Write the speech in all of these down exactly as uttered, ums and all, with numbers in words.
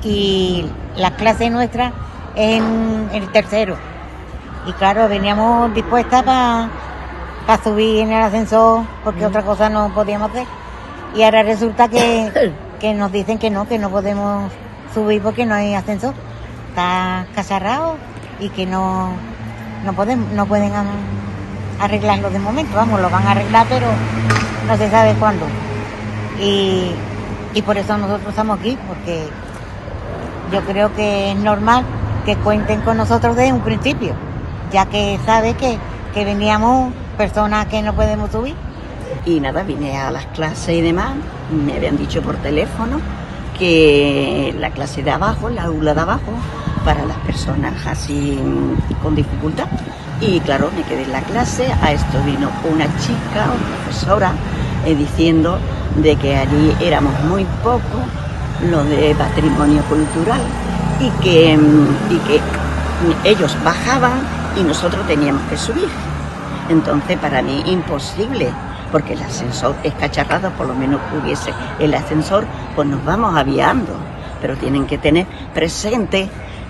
y la clase nuestra es en el tercero. Y claro, veníamos dispuestas para pa subir en el ascensor, porque mm. otra cosa no podíamos hacer. Y ahora resulta que, que nos dicen que no, que no podemos subir porque no hay ascensor. Está cacharrado y que no, no, pueden, no pueden arreglarlo de momento. Vamos, lo van a arreglar, pero no se sabe cuándo. Y, y por eso nosotros estamos aquí, porque yo creo que es normal que cuenten con nosotros desde un principio, ya que sabe que, que veníamos personas que no podemos subir. Y nada, vine a las clases y demás, me habían dicho por teléfono que la clase de abajo, la aula de abajo, para las personas así con dificultad. Y claro, me quedé en la clase, a esto vino una chica, una profesora, eh, diciendo de que allí éramos muy pocos, lo de patrimonio cultural, y que, y que ellos bajaban y nosotros teníamos que subir. Entonces para mí imposible, porque el ascensor es cacharrado, por lo menos hubiese el ascensor, pues nos vamos aviando, pero tienen que tener presente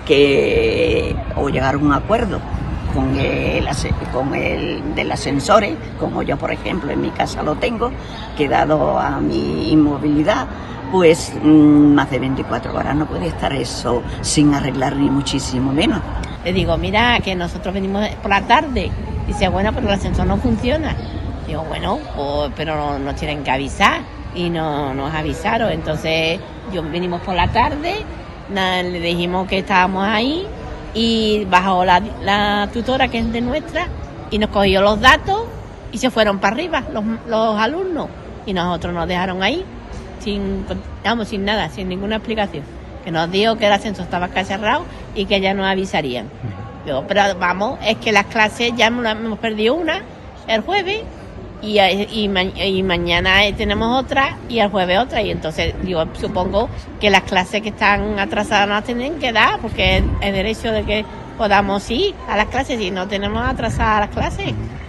que o llegar a un acuerdo con el, con el del ascensor, como yo por ejemplo en mi casa lo tengo, que dado a mi inmovilidad, pues mmm, más de veinticuatro horas no puede estar eso sin arreglar ni muchísimo menos. Le digo, mira, que nosotros venimos por la tarde. Dice, bueno, pero el ascensor no funciona. Digo, bueno, pues, pero nos tienen que avisar. Y no nos avisaron. Entonces, yo venimos por la tarde, na, le dijimos que estábamos ahí, y bajó la, la tutora, que es de nuestra, y nos cogió los datos y se fueron para arriba los, los alumnos. Y nosotros nos dejaron ahí, sin, vamos, sin nada, sin ninguna explicación. Que nos dijo que el ascensor estaba cerrado y que ya nos avisarían. Yo, pero vamos, es que las clases ya hemos perdido una el jueves y, y, y mañana tenemos otra y el jueves otra, y entonces yo supongo que las clases que están atrasadas nos tienen que dar, porque es el derecho de que podamos ir a las clases y no tenemos atrasadas las clases.